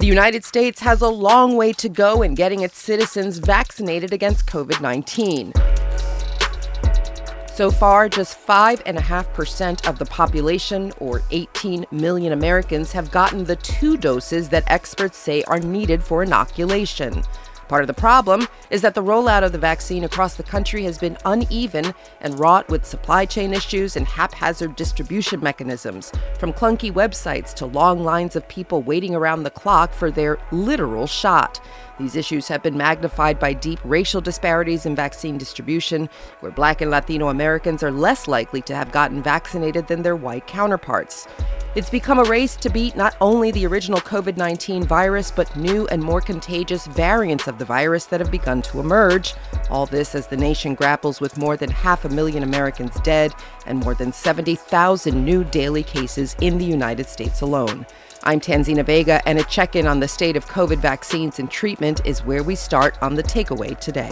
The United States has a long way to go in getting its citizens vaccinated against COVID-19. So far, just 5.5% of the population, or 18 million Americans, have gotten the 2 doses that experts say are needed for inoculation. Part of the problem is that the rollout of the vaccine across the country has been uneven and wrought with supply chain issues and haphazard distribution mechanisms, from clunky websites to long lines of people waiting around the clock for their literal shot. These issues have been magnified by deep racial disparities in vaccine distribution, where Black and Latino Americans are less likely to have gotten vaccinated than their white counterparts. It's become a race to beat not only the original COVID-19 virus, but new and more contagious variants of the virus that have begun to emerge. All this as the nation grapples with more than 500,000 Americans dead and more than 70,000 new daily cases in the United States alone. I'm Tanzina Vega, and a check-in on the state of COVID vaccines and treatment is where we start on The Takeaway today.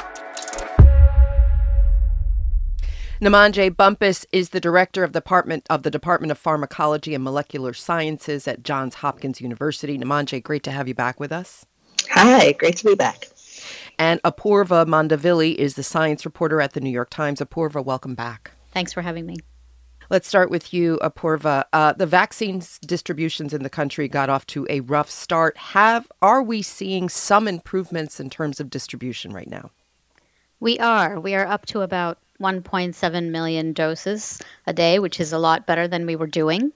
Namandje Bumpus is the director of the Department of Pharmacology and Molecular Sciences at Johns Hopkins University. Namandje, great to have you back with us. Hi, great to be back. And Apoorva Mandavilli is the science reporter at the New York Times. Apoorva, welcome back. Thanks for having me. Let's start with you, Apoorva. The vaccine distributions in the country got off to a rough start. Are we seeing some improvements in terms of distribution right now? We are. We are up to about 1.7 million doses a day, which is a lot better than we were doing.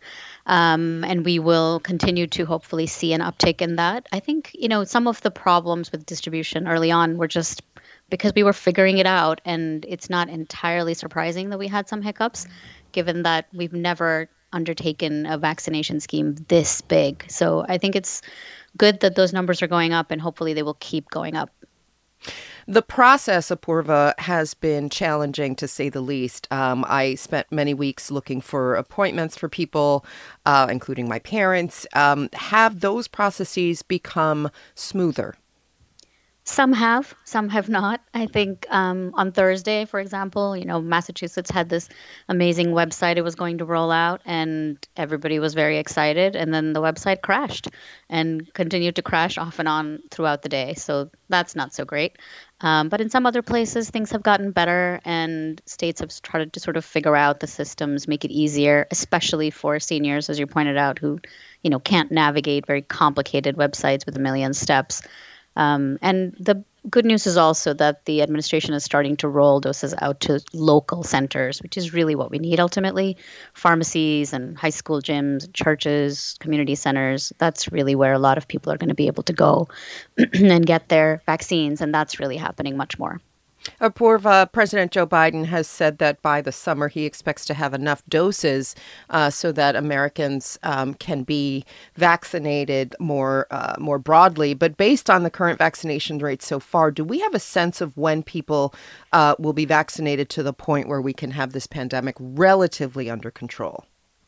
And we will continue to hopefully see an uptick in that. I think, some of the problems with distribution early on were just because we were figuring it out. And it's not entirely surprising that we had some hiccups, given that we've never undertaken a vaccination scheme this big. So I think it's good that those numbers are going up, and hopefully they will keep going up. The process, Apoorva, has been challenging, to say the least. I spent many weeks looking for appointments for people, including my parents. Have those processes become smoother? Some have not. I think on Thursday, for example, Massachusetts had this amazing website it was going to roll out, and everybody was very excited. And then the website crashed and continued to crash off and on throughout the day. So that's not so great. But in some other places, things have gotten better, and states have started to sort of figure out the systems, make it easier, especially for seniors, as you pointed out, who, can't navigate very complicated websites with a million steps. And the good news is also that the administration is starting to roll doses out to local centers, which is really what we need ultimately. Pharmacies and high school gyms, churches, community centers, that's really where a lot of people are going to be able to go and get their vaccines. And that's really happening much more. Apoorva, President Joe Biden has said that by the summer he expects to have enough doses so that Americans can be vaccinated more broadly. But based on the current vaccination rate so far, do we have a sense of when people will be vaccinated to the point where we can have this pandemic relatively under control?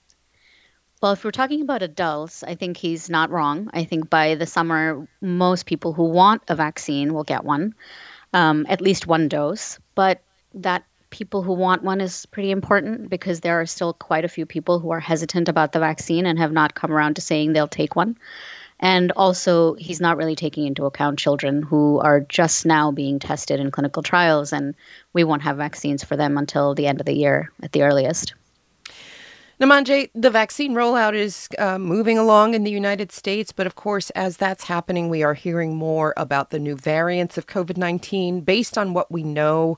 Well, if we're talking about adults, I think he's not wrong. I think by the summer, most people who want a vaccine will get one. At least one dose, but that people who want one is pretty important because there are still quite a few people who are hesitant about the vaccine and have not come around to saying they'll take one. And also, he's not really taking into account children who are just now being tested in clinical trials, and we won't have vaccines for them until the end of the year at the earliest. Namandje, the vaccine rollout is moving along in the United States, but of course, as that's happening, we are hearing more about the new variants of COVID-19. Based on what we know,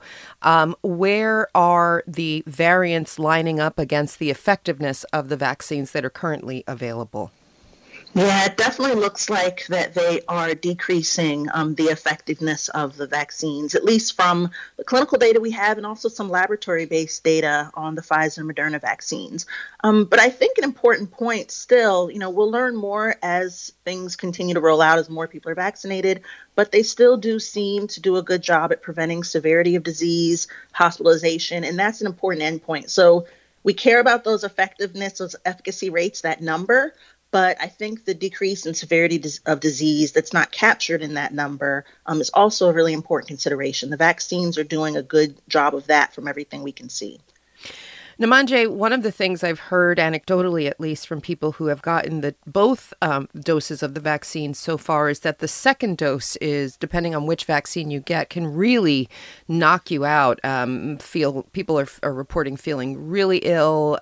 where are the variants lining up against the effectiveness of the vaccines that are currently available? Yeah, it definitely looks like that they are decreasing the effectiveness of the vaccines, at least from the clinical data we have and also some laboratory-based data on the Pfizer and Moderna vaccines. But I think an important point still, we'll learn more as things continue to roll out, as more people are vaccinated, but they still do seem to do a good job at preventing severity of disease, hospitalization, and that's an important endpoint. So we care about those effectiveness, those efficacy rates, that number. But I think the decrease in severity of disease that's not captured in that number is also a really important consideration. The vaccines are doing a good job of that from everything we can see. Namanje, one of the things I've heard anecdotally, at least from people who have gotten both doses of the vaccine so far, is that the second dose is, depending on which vaccine you get, can really knock you out. People are reporting feeling really ill.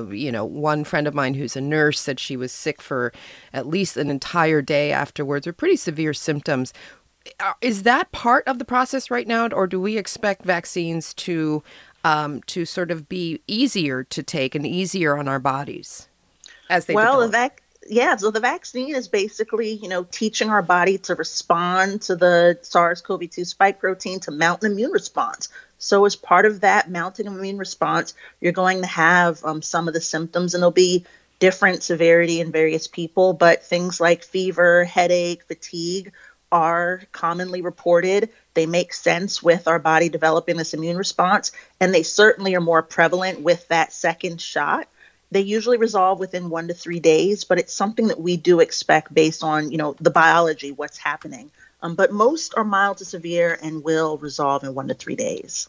One friend of mine who's a nurse said she was sick for at least an entire day afterwards, or pretty severe symptoms. Is that part of the process right now, or do we expect vaccines to sort of be easier to take and easier on our bodies as they develop? So the vaccine is basically, teaching our body to respond to the SARS-CoV-2 spike protein to mount an immune response. So as part of that mounting immune response, you're going to have some of the symptoms, and there'll be different severity in various people, but things like fever, headache, fatigue are commonly reported. They make sense with our body developing this immune response, and they certainly are more prevalent with that second shot. They usually resolve within 1 to 3 days, but it's something that we do expect based on, the biology, what's happening. But most are mild to severe and will resolve in 1 to 3 days.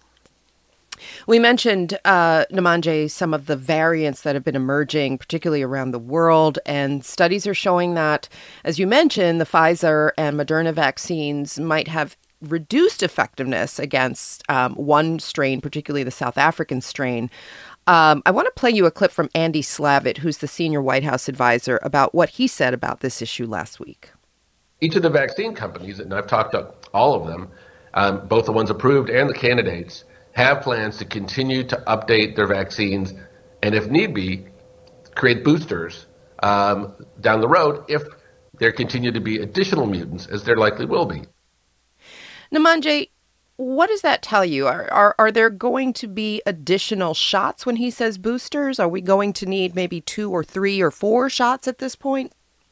We mentioned, Namanje, some of the variants that have been emerging, particularly around the world, and studies are showing that, as you mentioned, the Pfizer and Moderna vaccines might have reduced effectiveness against one strain, particularly the South African strain. I want to play you a clip from Andy Slavitt, who's the senior White House advisor, about what he said about this issue last week. Each of the vaccine companies, and I've talked to all of them, both the ones approved and the candidates, have plans to continue to update their vaccines and, if need be, create boosters down the road if there continue to be additional mutants, as there likely will be. Namanje, what does that tell you? Are there going to be additional shots when he says boosters? Are we going to need maybe 2 or 3 or 4 shots at this point?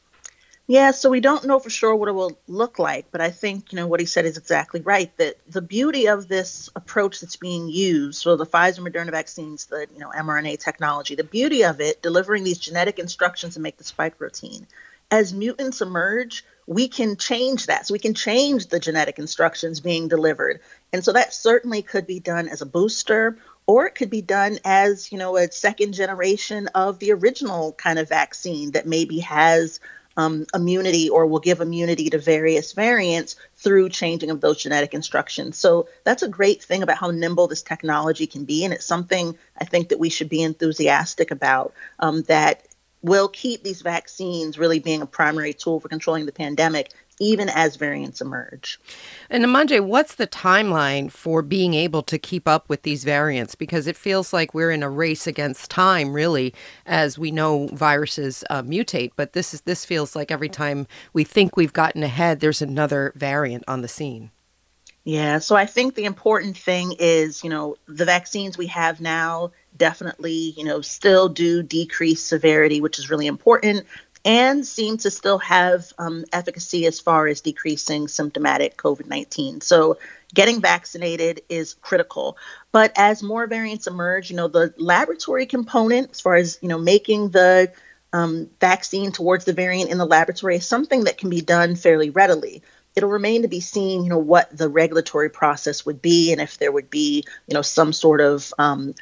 Yeah, so we don't know for sure what it will look like, but I think, what he said is exactly right, that the beauty of this approach that's being used, so the Pfizer Moderna vaccines, the mRNA technology, the beauty of it, delivering these genetic instructions to make the spike protein. As mutants emerge, we can change that. So we can change the genetic instructions being delivered. And so that certainly could be done as a booster, or it could be done as, a second generation of the original kind of vaccine that maybe has immunity or will give immunity to various variants through changing of those genetic instructions. So that's a great thing about how nimble this technology can be. And it's something I think that we should be enthusiastic about, that will keep these vaccines really being a primary tool for controlling the pandemic, even as variants emerge. And Namanje, what's the timeline for being able to keep up with these variants? Because it feels like we're in a race against time, really, as we know viruses mutate. But this feels like every time we think we've gotten ahead, there's another variant on the scene. Yeah, so I think the important thing is, the vaccines we have now definitely, still do decrease severity, which is really important, and seem to still have efficacy as far as decreasing symptomatic COVID-19. So getting vaccinated is critical. But as more variants emerge, the laboratory component, as far as, making the vaccine towards the variant in the laboratory is something that can be done fairly readily. It'll remain to be seen, what the regulatory process would be, and if there would be, some sort of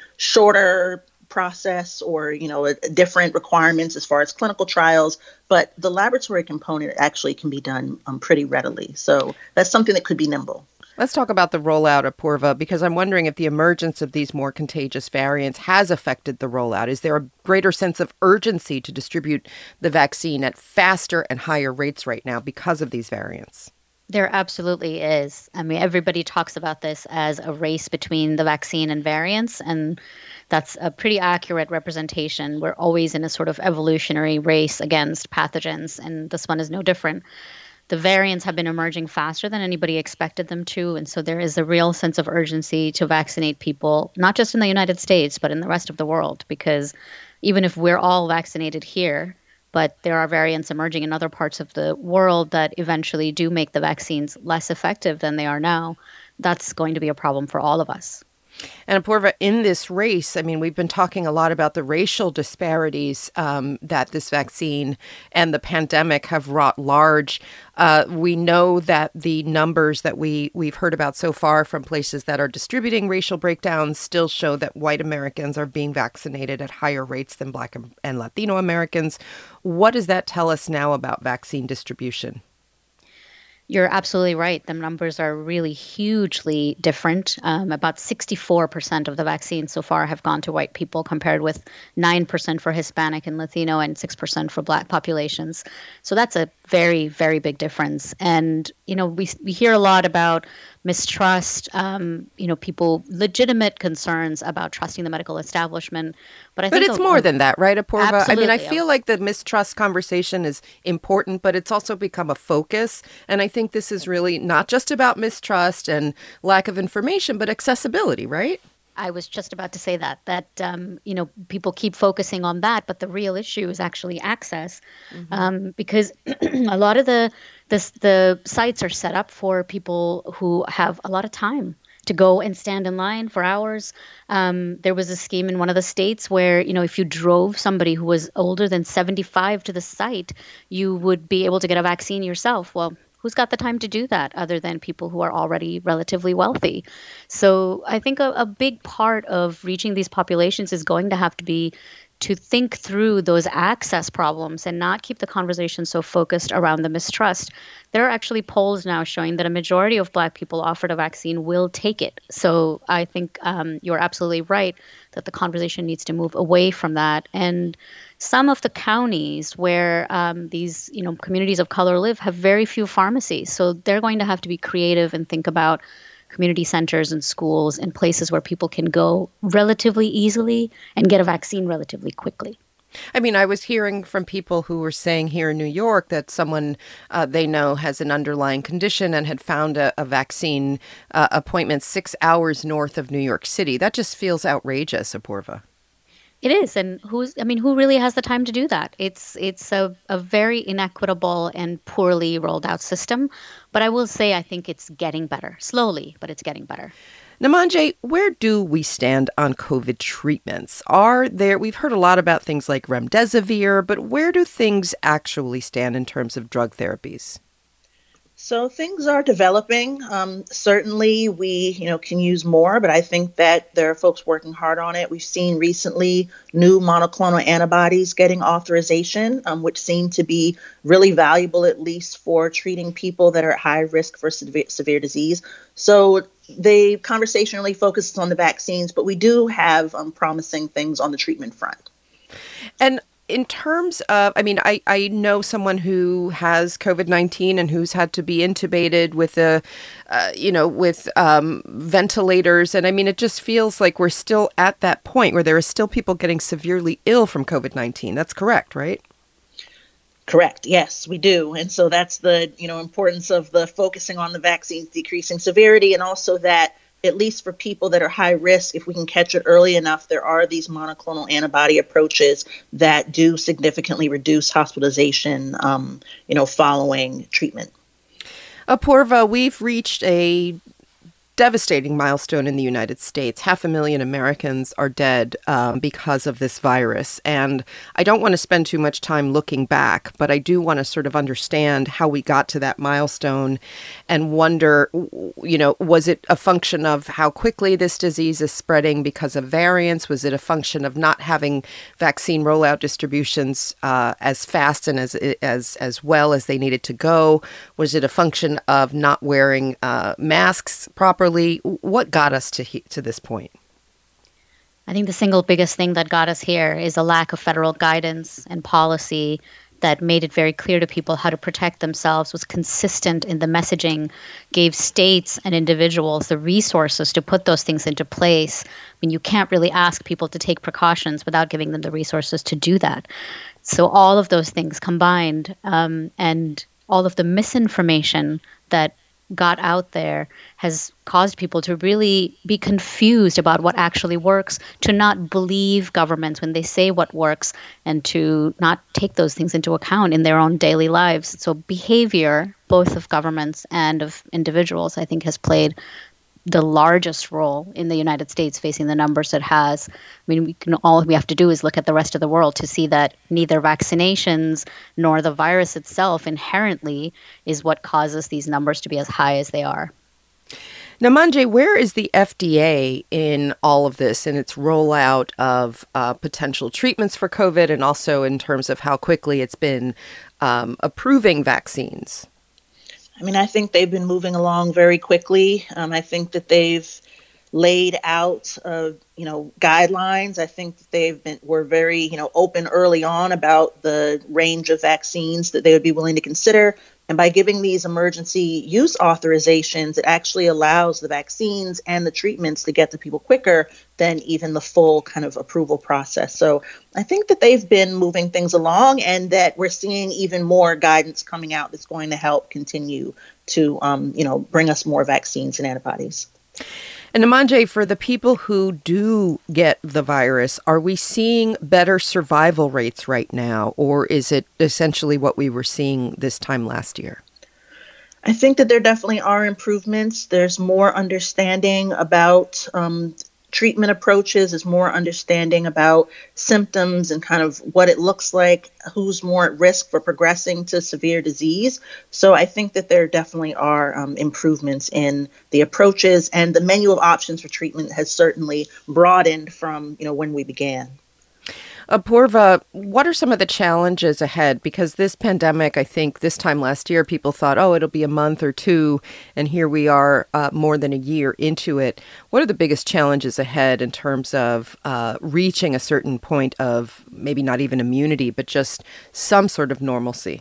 shorter process or, different requirements as far as clinical trials. But the laboratory component actually can be done pretty readily. So that's something that could be nimble. Let's talk about the rollout, Apurva, because I'm wondering if the emergence of these more contagious variants has affected the rollout. Is there a greater sense of urgency to distribute the vaccine at faster and higher rates right now because of these variants? There absolutely is. I mean, everybody talks about this as a race between the vaccine and variants, and that's a pretty accurate representation. We're always in a sort of evolutionary race against pathogens, and this one is no different. The variants have been emerging faster than anybody expected them to, and so there is a real sense of urgency to vaccinate people, not just in the United States, but in the rest of the world, because even if we're all vaccinated here, but there are variants emerging in other parts of the world that eventually do make the vaccines less effective than they are now, that's going to be a problem for all of us. And Apoorva, in this race, I mean, we've been talking a lot about the racial disparities that this vaccine and the pandemic have wrought large. We know that the numbers that we've heard about so far from places that are distributing racial breakdowns still show that white Americans are being vaccinated at higher rates than Black and Latino Americans. What does that tell us now about vaccine distribution? You're absolutely right. The numbers are really hugely different. About 64% of the vaccines so far have gone to white people, compared with 9% for Hispanic and Latino and 6% for Black populations. So that's a very, very big difference. And, we hear a lot about mistrust, people, legitimate concerns about trusting the medical establishment. But it's more than that, right, Apoorva? Absolutely. I mean, I feel like the mistrust conversation is important, but it's also become a focus. And I think this is really not just about mistrust and lack of information, but accessibility, right? I was just about to say that people keep focusing on that, but the real issue is actually access, because a lot of the sites are set up for people who have a lot of time to go and stand in line for hours. There was a scheme in one of the states where, if you drove somebody who was older than 75 to the site, you would be able to get a vaccine yourself. Well, who's got the time to do that other than people who are already relatively wealthy? So I think a big part of reaching these populations is going to have to be to think through those access problems and not keep the conversation so focused around the mistrust. There are actually polls now showing that a majority of Black people offered a vaccine will take it. So I think you're absolutely right that the conversation needs to move away from that. And some of the counties where these communities of color live have very few pharmacies. So they're going to have to be creative and think about community centers and schools and places where people can go relatively easily and get a vaccine relatively quickly. I mean, I was hearing from people who were saying here in New York that someone they know has an underlying condition and had found a vaccine appointment 6 hours north of New York City. That just feels outrageous, Apoorva. It is. And who really has the time to do that? It's a very inequitable and poorly rolled out system. But I will say I think it's getting better. Slowly, but it's getting better. Namandje, where do we stand on COVID treatments? We've heard a lot about things like remdesivir, but where do things actually stand in terms of drug therapies? So things are developing. Certainly, we can use more, but I think that there are folks working hard on it. We've seen recently new monoclonal antibodies getting authorization, which seem to be really valuable, at least for treating people that are at high risk for severe disease. So the conversation really focuses on the vaccines, but we do have promising things on the treatment front. And in terms of, I know someone who has COVID-19 and who's had to be intubated with ventilators. And it just feels like we're still at that point where there are still people getting severely ill from COVID-19. That's correct, right? Correct. Yes, we do. And so that's the, importance of the focusing on the vaccines, decreasing severity, and also that at least for people that are high risk, if we can catch it early enough, there are these monoclonal antibody approaches that do significantly reduce hospitalization, following treatment. Apoorva, we've reached a devastating milestone in the United States. 500,000 Americans are dead because of this virus. And I don't want to spend too much time looking back, but I do want to sort of understand how we got to that milestone and wonder, was it a function of how quickly this disease is spreading because of variants? Was it a function of not having vaccine rollout distributions as fast and as well as they needed to go? Was it a function of not wearing masks properly? What got us to this point? I think the single biggest thing that got us here is a lack of federal guidance and policy that made it very clear to people how to protect themselves, was consistent in the messaging, gave states and individuals the resources to put those things into place. You can't really ask people to take precautions without giving them the resources to do that. So all of those things combined, and all of the misinformation that got out there has caused people to really be confused about what actually works, to not believe governments when they say what works, and to not take those things into account in their own daily lives. So behavior, both of governments and of individuals, I think has played the largest role in the United States facing the numbers it has. I mean, all we have to do is look at the rest of the world to see that neither vaccinations nor the virus itself inherently is what causes these numbers to be as high as they are. Now, Manjay, where is the FDA in all of this, in its rollout of potential treatments for COVID, and also in terms of how quickly it's been approving vaccines? I mean, I think they've been moving along very quickly. I think that they've laid out, guidelines. I think that were very, open early on about the range of vaccines that they would be willing to consider. And by giving these emergency use authorizations, it actually allows the vaccines and the treatments to get to people quicker than even the full kind of approval process. So I think that they've been moving things along, and that we're seeing even more guidance coming out that's going to help continue to, bring us more vaccines and antibodies. And Manjay, for the people who do get the virus, are we seeing better survival rates right now, or is it essentially what we were seeing this time last year? I think that there definitely are improvements. There's more understanding about treatment approaches, is more understanding about symptoms and kind of what it looks like, who's more at risk for progressing to severe disease. So I think that there definitely are improvements in the approaches, and the menu of options for treatment has certainly broadened from, when we began. Apoorva, what are some of the challenges ahead? Because this pandemic, I think this time last year, people thought, it'll be a month or two, and here we are more than a year into it. What are the biggest challenges ahead in terms of reaching a certain point of maybe not even immunity, but just some sort of normalcy?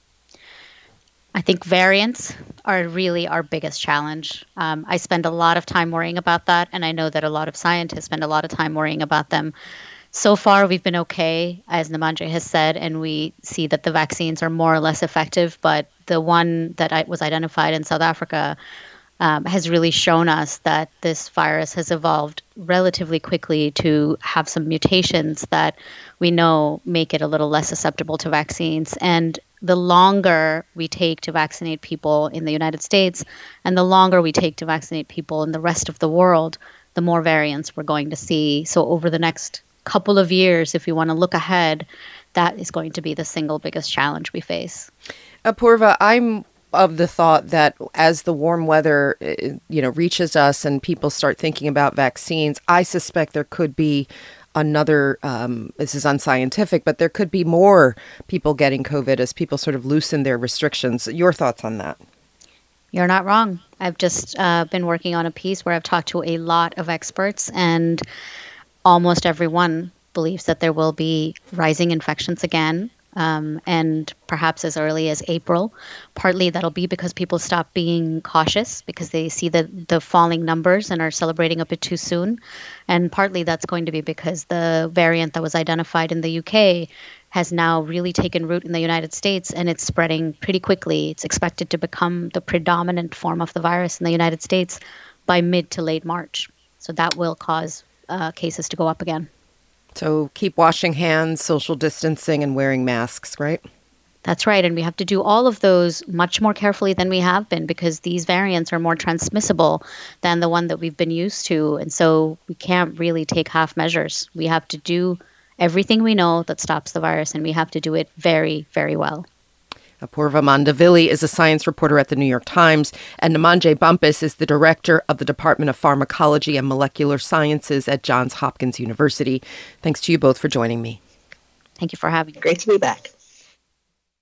I think variants are really our biggest challenge. I spend a lot of time worrying about that, and I know that a lot of scientists spend a lot of time worrying about them. So far, we've been okay, as Namandjé has said, and we see that the vaccines are more or less effective. But the one that was identified in South Africa has really shown us that this virus has evolved relatively quickly to have some mutations that we know make it a little less susceptible to vaccines. And the longer we take to vaccinate people in the United States, and the longer we take to vaccinate people in the rest of the world, the more variants we're going to see. So over the next couple of years, if we want to look ahead, that is going to be the single biggest challenge we face. Apoorva, I'm of the thought that as the warm weather, reaches us and people start thinking about vaccines, I suspect there could be another, this is unscientific, but there could be more people getting COVID as people sort of loosen their restrictions. Your thoughts on that? You're not wrong. I've just been working on a piece where I've talked to a lot of experts, and almost everyone believes that there will be rising infections again, and perhaps as early as April. Partly that'll be because people stop being cautious because they see the falling numbers and are celebrating a bit too soon. And partly that's going to be because the variant that was identified in the UK has now really taken root in the United States, and it's spreading pretty quickly. It's expected to become the predominant form of the virus in the United States by mid to late March. So that will cause cases to go up again. So keep washing hands, social distancing, and wearing masks, right? That's right. And we have to do all of those much more carefully than we have been, because these variants are more transmissible than the one that we've been used to. And so we can't really take half measures. We have to do everything we know that stops the virus, and we have to do it very, very well. Apoorva Mandavilli is a science reporter at the New York Times, and Namandjé Bumpus is the director of the Department of Pharmacology and Molecular Sciences at Johns Hopkins University. Thanks to you both for joining me. Thank you for having me. Great to be back.